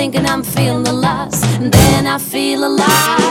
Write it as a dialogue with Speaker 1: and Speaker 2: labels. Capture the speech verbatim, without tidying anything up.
Speaker 1: thinking I'm feeling the loss, and then I feel alive.